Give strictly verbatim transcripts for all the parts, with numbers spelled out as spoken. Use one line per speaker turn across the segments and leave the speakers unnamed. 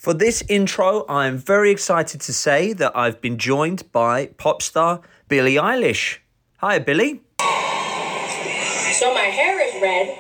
For this intro, I am very excited to say that I've been joined by pop star Billie Eilish. Hi, Billie.
So my hair is red.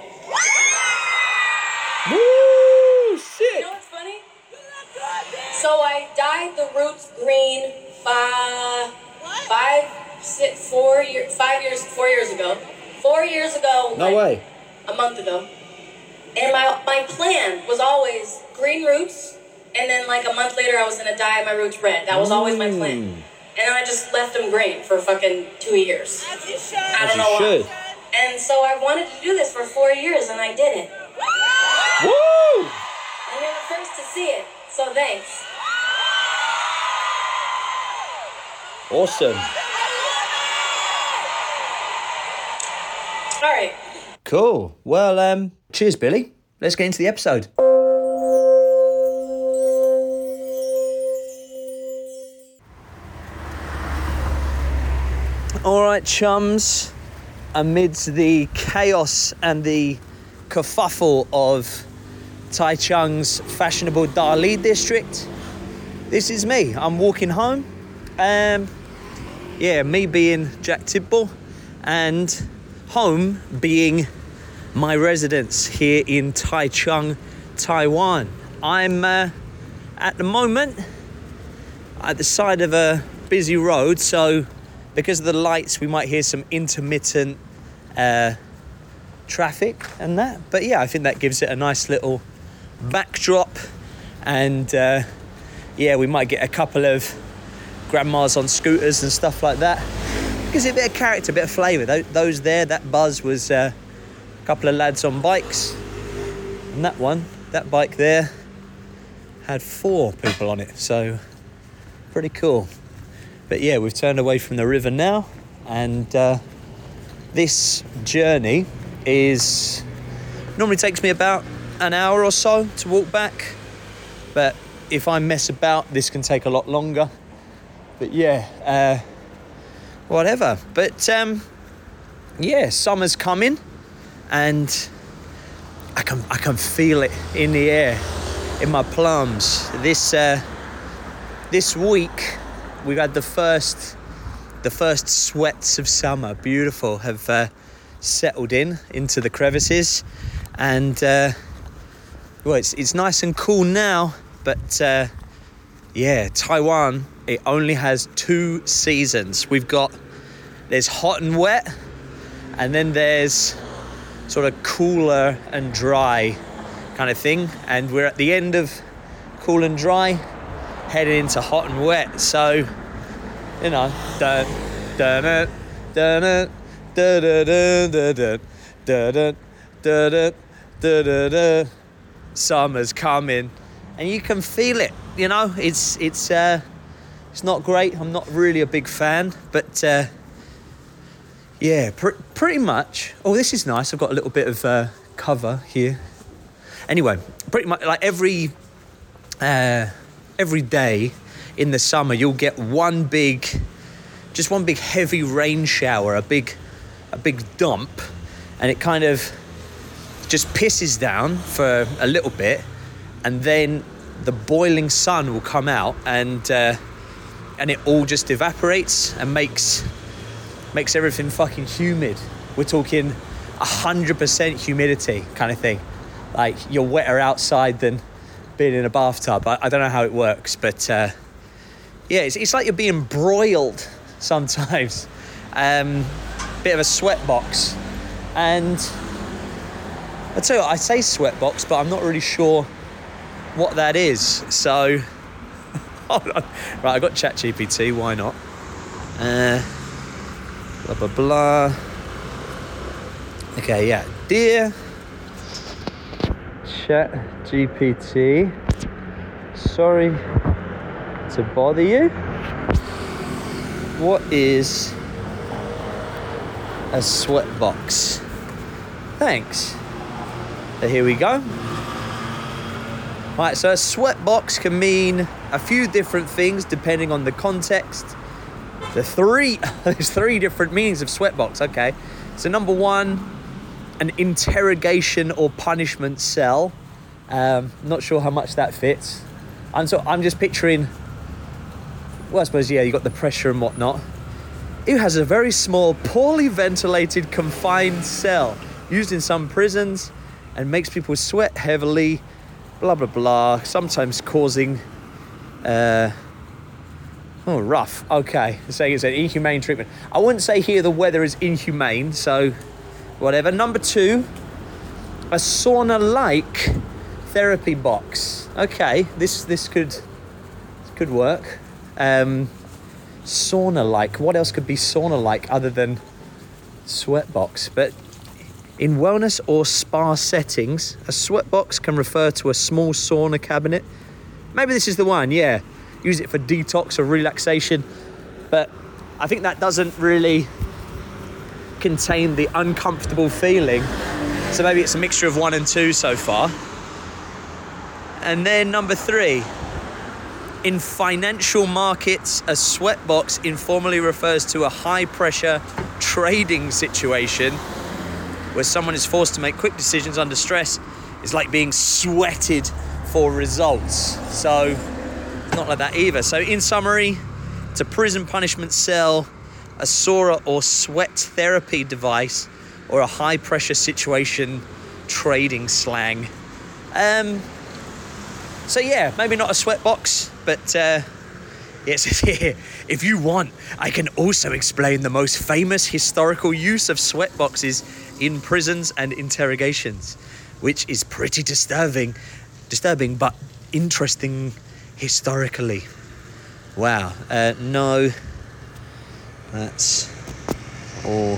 Woo! Sick!
You know what's funny? So I dyed the roots green five, five, six, four years, five years, four years ago. Four years ago.
No
like,
way.
A month ago. And my my plan was always green roots, and then like a month later I was gonna dye my roots red. That was always my plan.
Mm.
And then I just left them green for fucking two years.
As you should.
I
As
don't
you
know
should.
why. And so I wanted to do this for four years, and I did it.
Woo!
And you're the first to see it, so thanks.
Awesome.
All right.
Cool. Well, um, cheers, Billie. Let's get into the episode. All right, chums. Amidst the chaos and the kerfuffle of Taichung's fashionable Dali district, this is me. I'm walking home. Um, yeah, me being Jack Tidball, and home being my residence here in Taichung, Taiwan. I'm uh, at the moment at the side of a busy road, so because of the lights we might hear some intermittent uh, traffic and that. But yeah, I think that gives it a nice little backdrop, and uh, yeah, we might get a couple of grandmas on scooters and stuff like that. Gives it a bit of character, a bit of flavour. Those there, that buzz was uh, a couple of lads on bikes. And that one, that bike there, had four people on it. So, pretty cool. But yeah, we've turned away from the river now. And uh, this journey is... normally takes me about an hour or so to walk back. But if I mess about, this can take a lot longer. But yeah... Uh, whatever, but um yeah, summer's coming, and I can I can feel it in the air, in my plums. This uh this week we've had the first the first sweats of summer. Beautiful, have uh, settled in into the crevices, and uh well, it's it's nice and cool now. But uh yeah, Taiwan, it only has two seasons. We've got, there's hot and wet, and then there's sort of cooler and dry kind of thing. And we're at the end of cool and dry, heading into hot and wet. So, you know, dun dun dun dun dun dun dun dun dun dun dun. Summer's coming, and you can feel it. You know, it's it's uh, it's not great. I'm not really a big fan, but uh, yeah, pr- pretty much. Oh, this is nice. I've got a little bit of uh, cover here. Anyway, pretty much like every uh, every day in the summer, you'll get one big, just one big heavy rain shower, a big a big dump, and it kind of just pisses down for a little bit, and then the boiling sun will come out, and uh, and it all just evaporates and makes makes everything fucking humid. We're talking a hundred percent humidity kind of thing. Like, you're wetter outside than being in a bathtub. I, I don't know how it works, but uh, yeah, it's, it's like you're being broiled sometimes. Um, bit of a sweat box, and I tell you what, I say sweat box, but I'm not really sure what that is. So, hold on. Right, I got ChatGPT. Why not? Uh, blah blah blah. Okay, yeah. Dear ChatGPT, sorry to bother you. What is a sweat box? Thanks. So here we go. Right, so a sweat box can mean a few different things depending on the context. The three, there's three different meanings of sweat box, okay. So number one, an interrogation or punishment cell. Um, not sure how much that fits. I'm so I'm just picturing. Well, I suppose yeah, you got the pressure and whatnot. It has a very small, poorly ventilated, confined cell used in some prisons, and makes people sweat heavily. Blah blah blah. Sometimes causing. Uh, oh, rough. Okay, saying it's an inhumane treatment. I wouldn't say here the weather is inhumane. So, whatever. Number two, a sauna-like therapy box. Okay, this this could this could work. Um, sauna-like. What else could be sauna-like other than sweat box? But in wellness or spa settings, a sweat box can refer to a small sauna cabinet. Maybe this is the one. Yeah, use it for detox or relaxation. But I think that doesn't really contain the uncomfortable feeling. So maybe it's a mixture of one and two so far. And then number three. In financial markets, a sweat box informally refers to a high-pressure trading situation where someone is forced to make quick decisions under stress. It's like being sweated for results. So, not like that either. So, in summary, it's a prison punishment cell, a sauna or sweat therapy device, or a high-pressure situation trading slang. Um... So yeah, maybe not a sweat box, but uh, yes, if you want, I can also explain the most famous historical use of sweat boxes in prisons and interrogations, which is pretty disturbing, disturbing but interesting historically. Wow, uh, no, that's all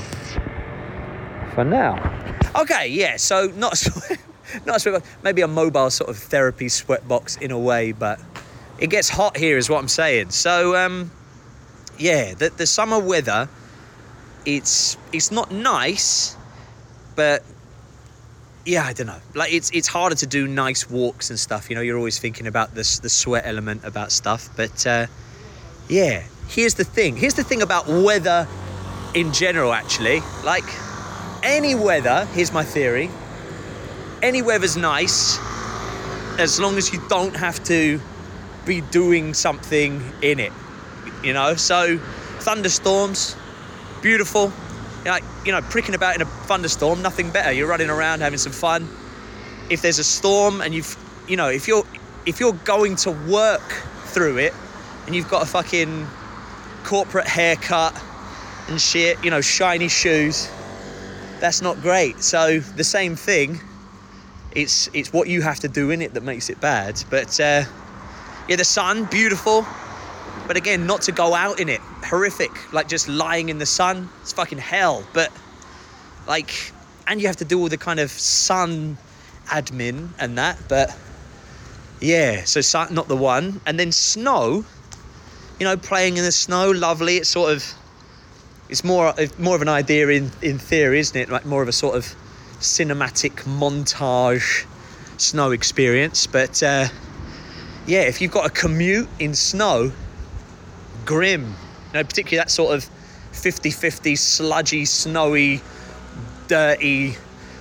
for now. Okay, yeah, so not a sweat Not a sweat box, maybe a mobile sort of therapy sweat box in a way, but it gets hot here is what I'm saying. So, um, yeah, the, the summer weather, it's it's not nice, but yeah, I don't know. Like it's it's harder to do nice walks and stuff. You know, you're always thinking about this the sweat element about stuff. But uh, yeah, here's the thing. Here's the thing about weather in general, actually. Like any weather, here's my theory. Any weather's nice as long as you don't have to be doing something in it, you know? So thunderstorms, beautiful. Like, you know, pricking about in a thunderstorm, nothing better. You're running around having some fun. If there's a storm and you've, you know, if you're if you're going to work through it and you've got a fucking corporate haircut and shit, you know, shiny shoes, that's not great. So the same thing. It's it's what you have to do in it that makes it bad. But uh, yeah, the sun, beautiful. But again, not to go out in it. Horrific. Like just lying in the sun. It's fucking hell. But like, and you have to do all the kind of sun admin and that. But yeah, so sun, not the one. And then snow, you know, playing in the snow, lovely. It's sort of, it's more, more of an idea in, in theory, isn't it? Like more of a sort of cinematic montage snow experience. But uh, yeah, if you've got a commute in snow, grim. You know, particularly that sort of fifty-fifty sludgy, snowy, dirty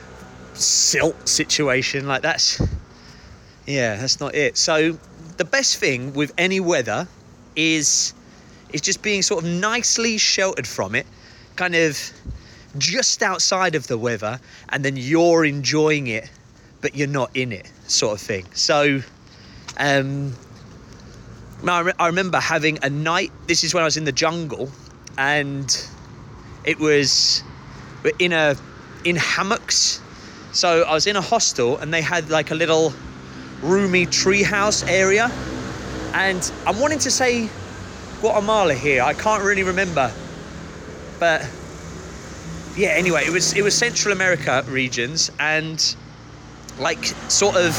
silt situation. Like that's, yeah, that's not it. So the best thing with any weather is is just being sort of nicely sheltered from it, kind of just outside of the weather, and then you're enjoying it but you're not in it, sort of thing. So um I, re- I remember having a night, this is when I was in the jungle, and it was in a in hammocks. So I was in a hostel and they had like a little roomy treehouse area, and I'm wanting to say Guatemala here, I can't really remember, but yeah, anyway, it was it was Central America regions, and like sort of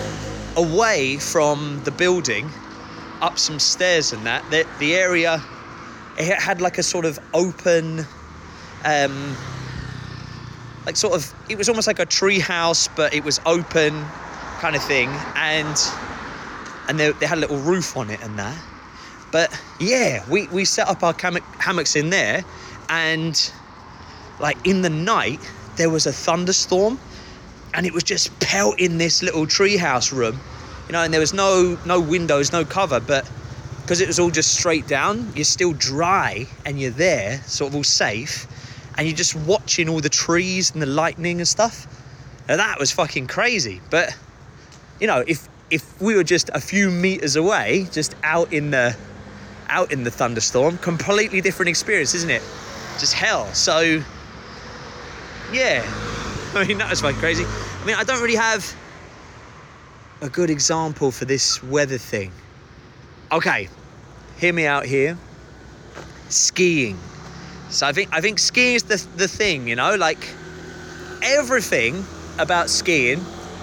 away from the building, up some stairs and that, the, the area, it had like a sort of open, um, like sort of, it was almost like a tree house, but it was open kind of thing, and and they, they had a little roof on it and that. But yeah, we, we set up our ham- hammocks in there, and like in the night there was a thunderstorm, and it was just pelting this little treehouse room you know, and there was no no windows, no cover, but because it was all just straight down, you're still dry and you're there, sort of all safe, and you're just watching all the trees and the lightning and stuff. And that was fucking crazy. But, you know, if if we were just a few meters away, just out in the out in the thunderstorm, completely different experience, isn't it? Just hell. So, yeah. I mean, that was fucking crazy. I mean, I don't really have a good example for this weather thing. Okay, hear me out here. Skiing. So I think I think skiing is the the thing, you know, like everything about skiing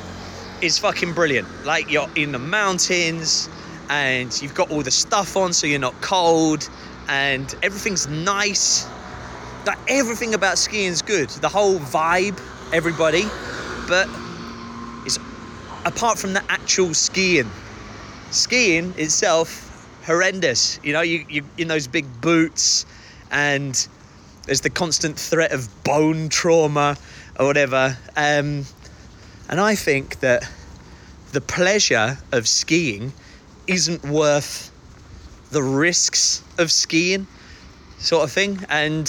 is fucking brilliant. Like, you're in the mountains and you've got all the stuff on so you're not cold and everything's nice. Like, everything about skiing is good. The whole vibe, everybody. But it's apart from the actual skiing. Skiing itself, horrendous. You know, you, you in those big boots and there's the constant threat of bone trauma or whatever. Um, and I think that the pleasure of skiing isn't worth the risks of skiing, sort of thing. And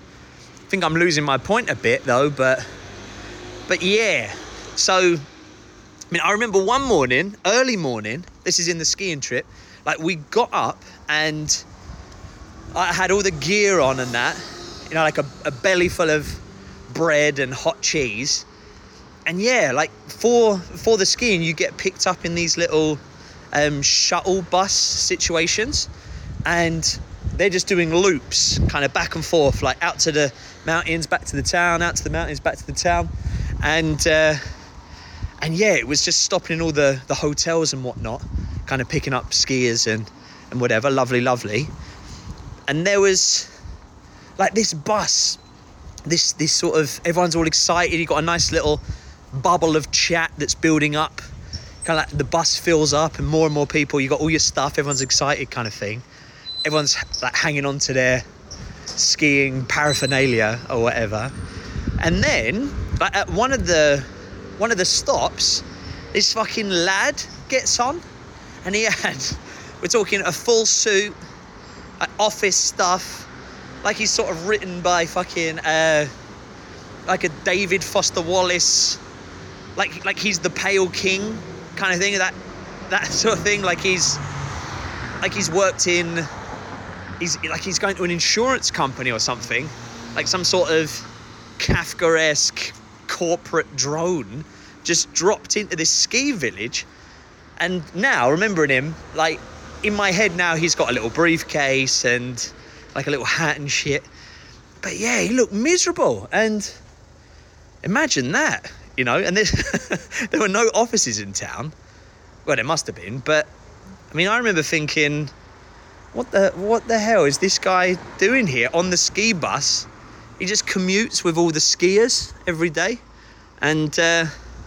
I think I'm losing my point a bit though, but but yeah. So, I mean, I remember one morning, early morning, this is in the skiing trip, like we got up and I had all the gear on and that, you know, like a, a belly full of bread and hot cheese. And yeah, like for for the skiing, you get picked up in these little um, shuttle bus situations, and they're just doing loops, kind of back and forth, like out to the mountains, back to the town, out to the mountains, back to the town, and uh, and yeah, it was just stopping in all the the hotels and whatnot, kind of picking up skiers and and whatever, lovely, lovely. And there was like this bus, this this sort of, everyone's all excited. You got a nice little bubble of chat that's building up, kind of like the bus fills up and more and more people, you got all your stuff, everyone's excited, kind of thing. Everyone's like hanging on to their skiing paraphernalia or whatever. And then like at one of the one of the stops, this fucking lad gets on, and he had, we're talking a full suit, like office stuff, like he's sort of written by fucking uh like a David Foster Wallace, like like he's the Pale King kind of thing, that that sort of thing. Like he's like he's worked in, he's like he's going to an insurance company or something, like some sort of Kafkaesque corporate drone just dropped into this ski village. And now remembering him, like in my head now, he's got a little briefcase and like a little hat and shit. But yeah, he looked miserable. And imagine that, you know, and there were no offices in town. Well, there must have been, but I mean, I remember thinking, what the what the hell is this guy doing here on the ski bus? He just commutes with all the skiers every day. And uh,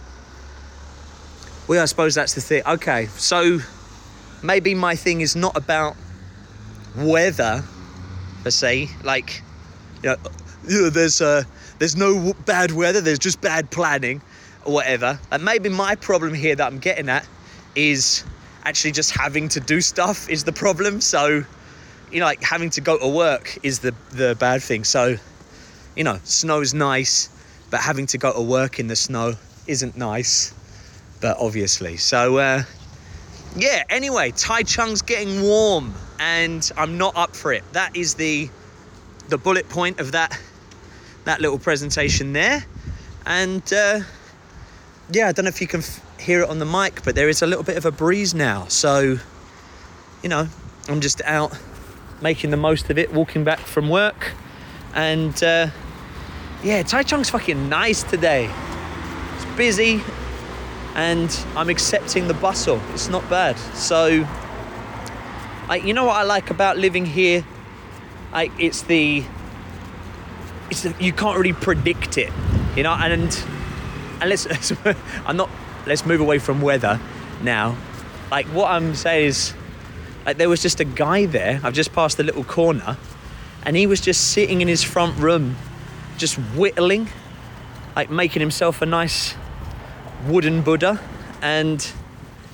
well, I suppose that's the thing. Okay, so maybe my thing is not about weather per se, like, you know, you know there's uh, there's no bad weather, there's just bad planning or whatever. And maybe my problem here that I'm getting at is actually just having to do stuff is the problem. So, you know, like having to go to work is the the bad thing. So, you know, snow's nice, but having to go to work in the snow isn't nice, but obviously. So, uh, yeah, anyway, Taichung's getting warm and I'm not up for it. That is the the bullet point of that that little presentation there. And uh, yeah, I don't know if you can f- hear it on the mic, but there is a little bit of a breeze now. So, you know, I'm just out making the most of it, walking back from work. And uh, yeah, Taichung's fucking nice today. It's busy and I'm accepting the bustle. It's not bad. So, like, you know what I like about living here? Like, it's the, it's the, you can't really predict it, you know. And and let's, let's I'm not. Let's move away from weather now. Like, what I'm saying is, like, there was just a guy there. I've just passed the little corner, and he was just sitting in his front room, just whittling, like making himself a nice wooden Buddha. And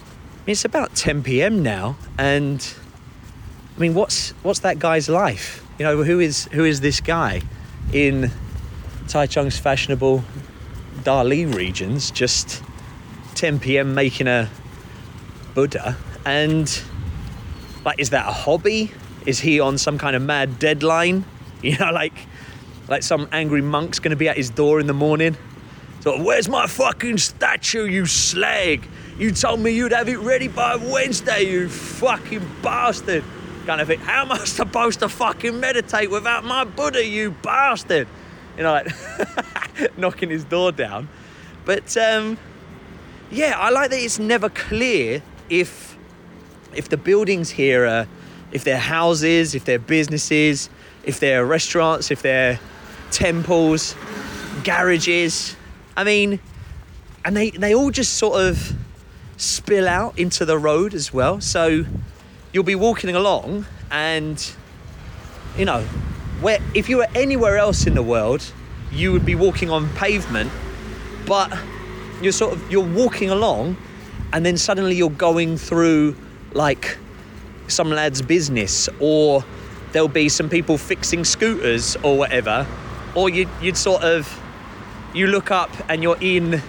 mean, it's about ten p.m. now, and I mean, what's what's that guy's life? You know, who is who is this guy in Taichung's fashionable Dali regions, just ten p.m. making a Buddha? And like, is that a hobby? Is he on some kind of mad deadline? You know, like like some angry monk's going to be at his door in the morning. So, where's my fucking statue, you slag? You told me you'd have it ready by Wednesday, you fucking bastard. Kind of thing. How am I supposed to fucking meditate without my Buddha, you bastard? You know, like knocking his door down. But um, yeah, I like that it's never clear if if the buildings here are, if they're houses, if they're businesses, if they're restaurants, if they're temples, garages. I mean, and they, they all just sort of spill out into the road as well. So you'll be walking along and, you know, where if you were anywhere else in the world, you would be walking on pavement, but you're sort of, you're walking along and then suddenly you're going through like some lad's business, or there'll be some people fixing scooters or whatever, or you'd, you'd sort of, you look up and you're in,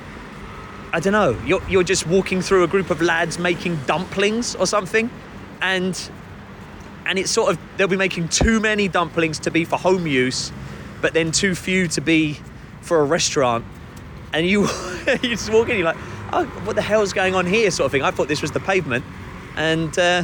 I don't know, you're, you're just walking through a group of lads making dumplings or something, and and it's sort of, they'll be making too many dumplings to be for home use, but then too few to be for a restaurant, and you you just walk in, you're like, oh, what the hell's going on here, sort of thing. I thought this was the pavement, and uh,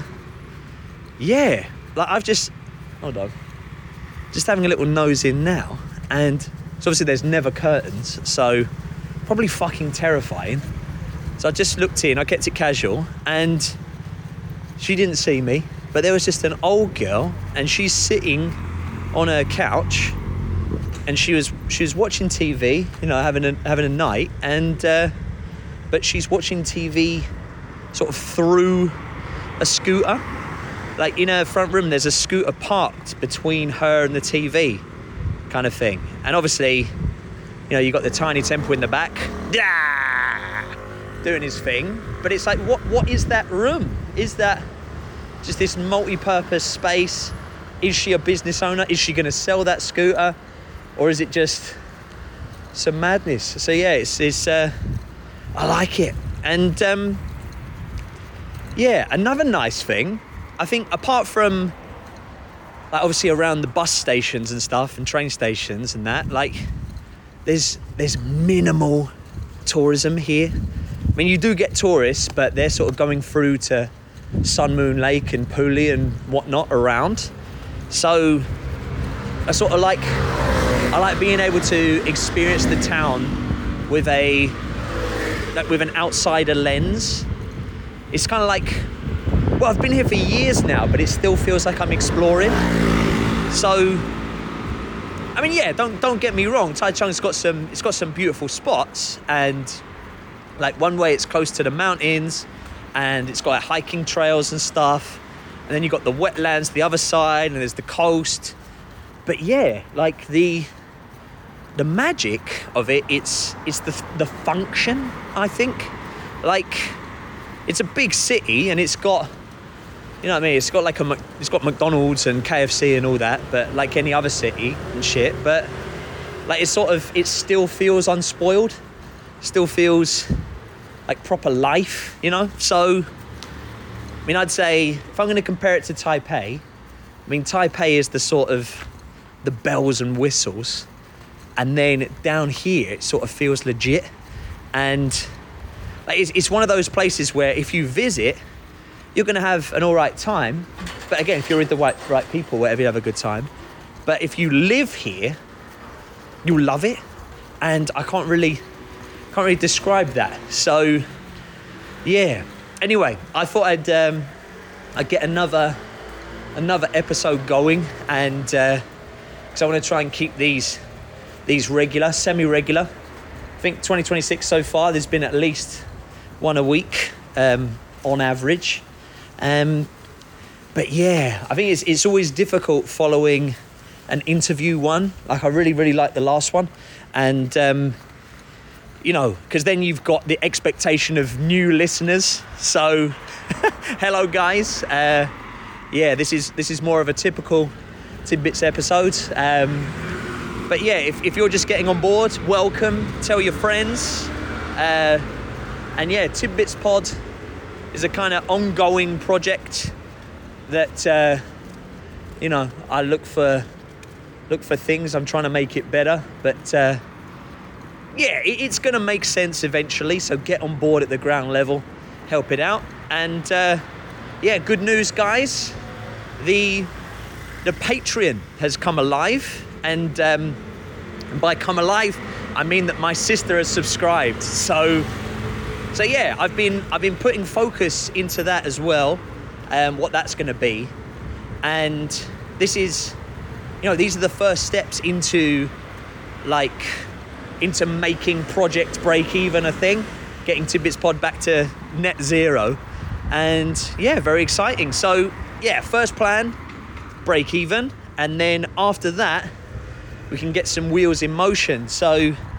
yeah, like I've just, hold on, just having a little nose in now, and so obviously there's never curtains, so probably fucking terrifying. So I just looked in, I kept it casual, and she didn't see me, but there was just an old girl, and she's sitting on her couch, and she was she was watching T V, you know, having a having a night, and uh, but she's watching T V sort of through a scooter. Like in her front room, there's a scooter parked between her and the T V, kind of thing. And obviously, you know, you got the tiny temple in the back, doing his thing. But it's like, what what is that room? Is that just this multi-purpose space? Is she a business owner? Is she going to sell that scooter? Or is it just some madness? So yeah, it's, it's uh, I like it. And um, yeah, another nice thing, I think, apart from like obviously around the bus stations and stuff and train stations and that, like there's there's minimal tourism here. I mean, you do get tourists, but they're sort of going through to Sun Moon Lake and Puli and whatnot around. So I sort of like, I like being able to experience the town with a, like with an outsider lens. It's kind of like, well, I've been here for years now, but it still feels like I'm exploring. So, I mean, yeah, don't don't get me wrong. Taichung's got some, it's got some beautiful spots, and like one way it's close to the mountains, and it's got like, hiking trails and stuff. And then you've got the wetlands the other side, and there's the coast. But yeah, like the the magic of it, it's it's the the function, I think. Like, it's a big city, and it's got, you know what I mean, it's got like a, it's got McDonald's and K F C and all that, but like any other city and shit, but like it's sort of, it still feels unspoiled, still feels like proper life, you know? So, I mean, I'd say, if I'm going to compare it to Taipei, I mean, Taipei is the sort of, the bells and whistles, and then down here, it sort of feels legit, and like, it's, it's one of those places where if you visit, you're going to have an all right time. But again, if you're with the right, right people, whatever, you have a good time. But if you live here, you'll love it. And I can't really, can't really describe that. So, yeah. Anyway, I thought I'd, um, I'd get another, another episode going, and because uh, I want to try and keep these, these regular, semi-regular. I think twenty twenty-six so far, there's been at least one a week um, on average. Um, but yeah, I think it's it's always difficult following an interview one. Like I really, really like the last one. And um, you know, because then you've got the expectation of new listeners. So, hello guys. Uh, yeah, this is this is more of a typical Tidbits episode. Um, but yeah, if, if you're just getting on board, welcome. Tell your friends. Uh, and yeah, Tidbits Pod is a kind of ongoing project that uh, you know, I look for look for things. I'm trying to make it better, but uh, yeah, it, it's going to make sense eventually. So get on board at the ground level, help it out, and uh, yeah, good news, guys. The the Patreon has come alive, and um, by come alive, I mean that my sister has subscribed. So, so yeah, I've been I've been putting focus into that as well, um, what that's going to be, and this is, you know, these are the first steps into, like, into making Project Break Even a thing, getting Tidbits Pod back to net zero, and yeah, very exciting. So yeah, first plan, break even, and then after that, we can get some wheels in motion. So,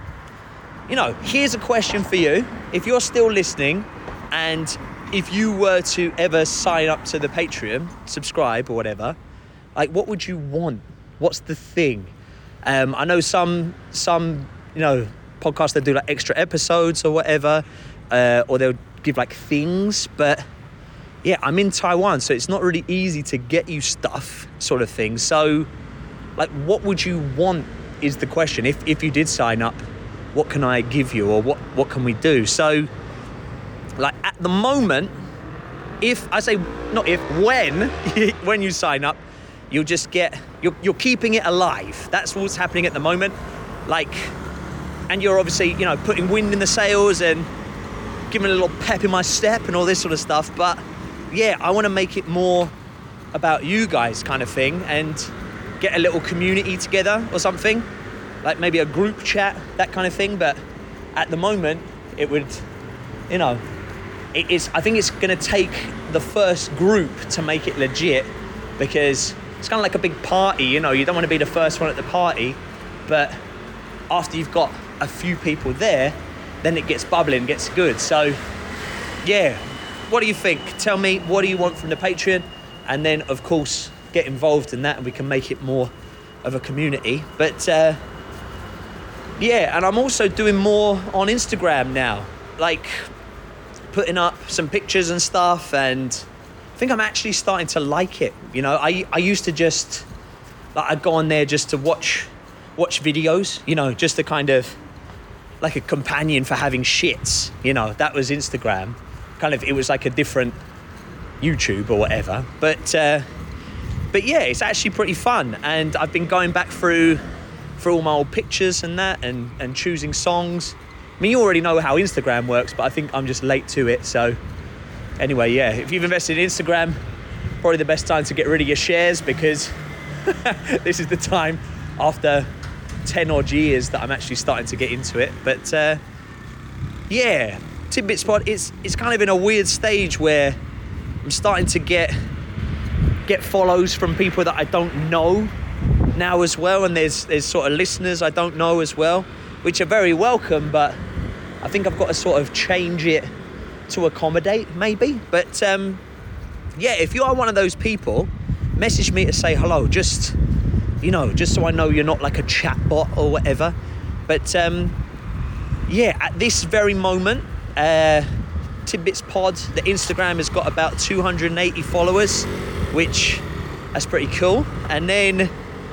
you know, here's a question for you. If you're still listening, and if you were to ever sign up to the Patreon, subscribe or whatever, like, what would you want? What's the thing? Um, I know some, some, you know, podcasts that do like extra episodes or whatever, uh, or they'll give like things, but yeah, I'm in Taiwan, so it's not really easy to get you stuff, sort of thing. So, like, what would you want is the question. If if you did sign up, what can I give you, or what, what can we do? So, like, at the moment, if, I say, not if, when, when you sign up, you'll just get, you're, you're keeping it alive. That's what's happening at the moment. Like, and you're obviously, you know, putting wind in the sails and giving a little pep in my step and all this sort of stuff. But yeah, I want to make it more about you guys, kind of thing, and get a little community together or something, like maybe a group chat, that kind of thing. But at the moment, it would, you know, it is, I think it's going to take the first group to make it legit, because it's kind of like a big party, you know, you don't want to be the first one at the party, but after you've got a few people there, then it gets bubbling, gets good. So yeah, what do you think? Tell me, what do you want from the Patreon? And then, of course, get involved in that, and we can make it more of a community. But uh, yeah, and I'm also doing more on Instagram now, like putting up some pictures and stuff, and I think I'm actually starting to like it. You know, I I used to just, like, I'd go on there just to watch watch videos, you know, just to kind of, like a companion for having shits, you know, that was Instagram. Kind of, it was like a different YouTube or whatever. But uh, but yeah, it's actually pretty fun. And I've been going back through through all my old pictures and that, and, and choosing songs. I mean, you already know how Instagram works, but I think I'm just late to it. So anyway, yeah, if you've invested in Instagram, probably the best time to get rid of your shares, because this is the time after ten odd years that I'm actually starting to get into it. But uh, yeah, Tidbits Pod, it's it's kind of in a weird stage where I'm starting to get get follows from people that I don't know now as well, and there's there's sort of listeners I don't know as well, which are very welcome, but I think I've got to sort of change it to accommodate, maybe. But um, yeah, if you are one of those people, message me to say hello, just, you know, just so I know you're not like a chat bot or whatever. But um, yeah, at this very moment, uh, Tidbits Pod, the Instagram has got about two hundred eighty followers, which that's pretty cool. And then,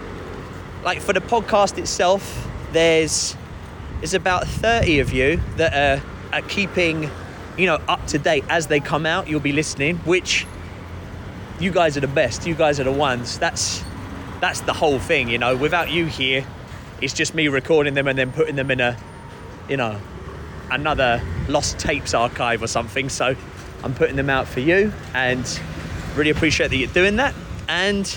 like, for the podcast itself, there's there's about thirty of you that are, are keeping, you know, up to date as they come out. You'll be listening, which you guys are the best. You guys are the ones. That's that's the whole thing, you know. Without you here, it's just me recording them and then putting them in a, you know, another lost tapes archive or something. So I'm putting them out for you, and really appreciate that you're doing that. And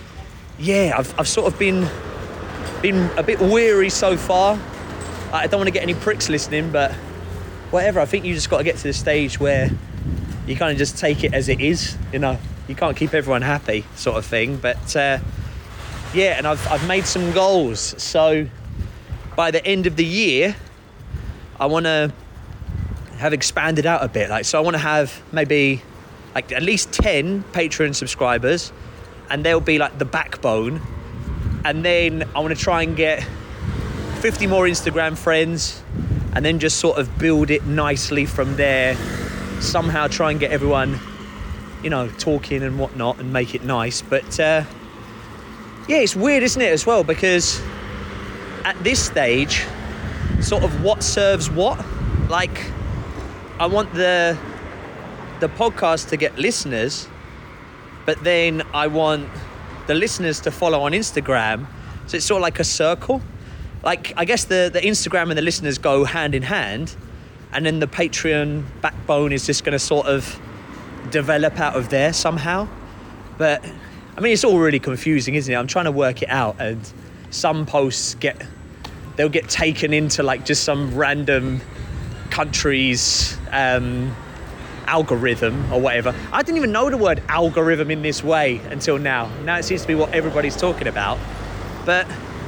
yeah, I've I've sort of been been a bit weary so far. I don't want to get any pricks listening, but whatever. I think you just got to get to the stage where you kind of just take it as it is, you know. You can't keep everyone happy, sort of thing. But uh, yeah, and I've I've made some goals. So by the end of the year, I want to have expanded out a bit. Like, so I want to have maybe like at least ten Patreon subscribers, and they'll be like the backbone. And then I want to try and get fifty more Instagram friends, and then just sort of build it nicely from there. Somehow try and get everyone, you know, talking and whatnot, and make it nice. But uh, yeah, it's weird, isn't it, as well? Because at this stage, sort of what serves what. Like, I want the the podcast to get listeners, but then I want the listeners to follow on Instagram. So it's sort of like a circle. Like, I guess the, the Instagram and the listeners go hand in hand, and then the Patreon backbone is just going to sort of develop out of there somehow. But I mean, it's all really confusing, isn't it? I'm trying to work it out, and some posts get, they'll get taken into like just some random country's um, algorithm or whatever. I didn't even know the word algorithm in this way until now. Now it seems to be what everybody's talking about. But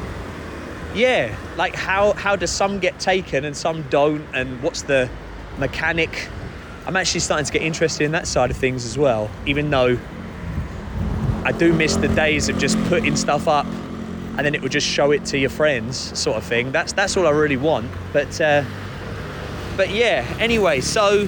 yeah, like how how does some get taken and some don't, and what's the mechanic? I'm actually starting to get interested in that side of things as well, even though I do miss the days of just putting stuff up and then it would just show it to your friends, sort of thing. That's that's all I really want. But uh, but yeah, anyway, so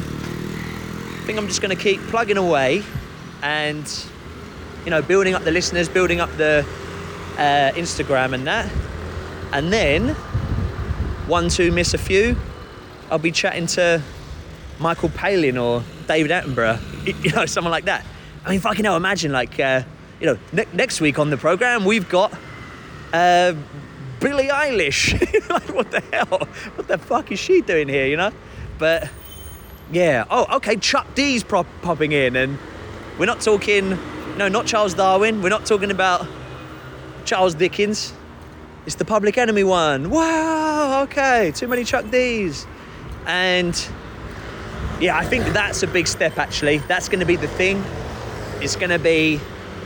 I think I'm just going to keep plugging away and, you know, building up the listeners, building up the uh, Instagram and that. And then, one, two, miss a few, I'll be chatting to Michael Palin or David Attenborough, you know, someone like that. I mean, fucking hell, imagine, like, uh, you know, ne- next week on the programme, we've got uh, Billie Eilish. Like, what the hell? What the fuck is she doing here, you know? But, yeah. Oh, okay, Chuck D's prop- popping in, and we're not talking, no, not Charles Darwin. We're not talking about Charles Dickens. It's the Public Enemy one. Wow, okay, too many Chuck D's. And yeah, I think that's a big step, actually. That's going to be the thing. It's going to be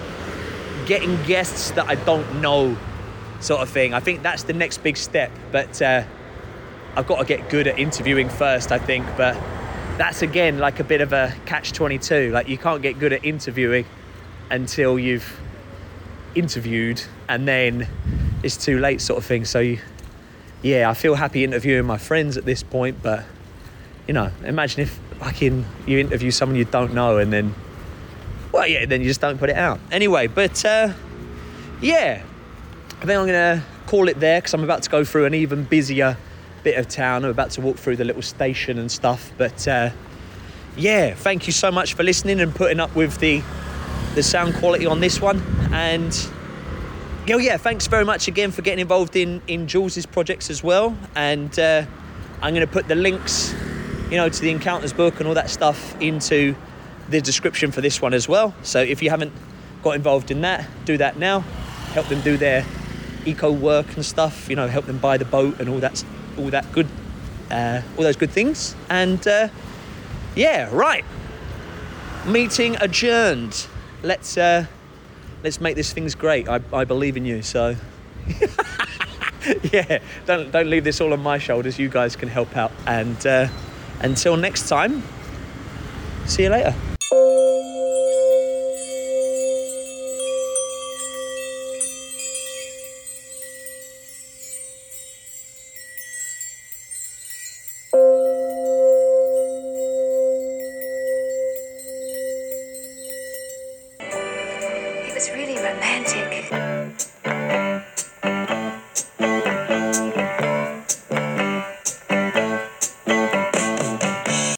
getting guests that I don't know, sort of thing. I think that's the next big step. But uh, I've got to get good at interviewing first, I think. But that's, again, like a bit of a catch twenty-two. Like, you can't get good at interviewing until you've interviewed, and then it's too late, sort of thing. So you, yeah, I feel happy interviewing my friends at this point, but you know, imagine if fucking you interview someone you don't know, and then, well, yeah, then you just don't put it out anyway. But uh yeah, I think I'm gonna call it there, because I'm about to go through an even busier bit of town. I'm about to walk through the little station and stuff. But uh yeah, thank you so much for listening and putting up with the the sound quality on this one. And oh yeah, thanks very much again for getting involved in in Jules's projects as well. And uh, I'm going to put the links, you know, to the Encounters book and all that stuff into the description for this one as well. So if you haven't got involved in that, do that now. Help them do their eco work and stuff. You know, help them buy the boat and all that, all that good, uh, all those good things. And uh, yeah, right. Meeting adjourned. Let's. Uh, Let's make this things great. I, I believe in you, so yeah, don't don't leave this all on my shoulders. You guys can help out. And uh, until next time, see you later.
It was really romantic.